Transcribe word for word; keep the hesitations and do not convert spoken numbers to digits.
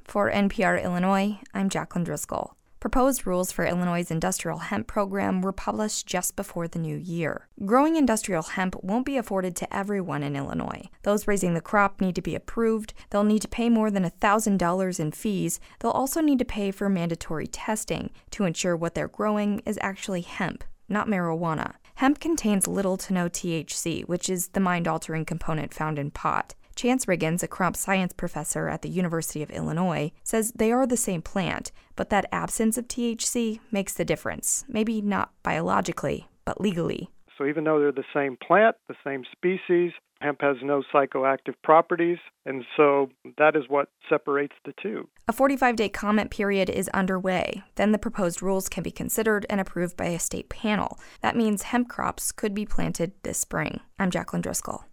For N P R Illinois, I'm Jacqueline Driscoll. Proposed rules for Illinois' industrial hemp program were published just before the new year. Growing industrial hemp won't be afforded to everyone in Illinois. Those raising the crop need to be approved, they'll need to pay more than one thousand dollars in fees, they'll also need to pay for mandatory testing to ensure what they're growing is actually hemp, not marijuana. Hemp contains little to no T H C, which is the mind-altering component found in pot. Chance Riggins, a crop science professor at the University of Illinois, says they are the same plant, but that absence of T H C makes the difference. Maybe not biologically, but legally. So even though they're the same plant, the same species, hemp has no psychoactive properties, and so that is what separates the two. A forty-five day comment period is underway. Then the proposed rules can be considered and approved by a state panel. That means hemp crops could be planted this spring. I'm Jacqueline Driscoll.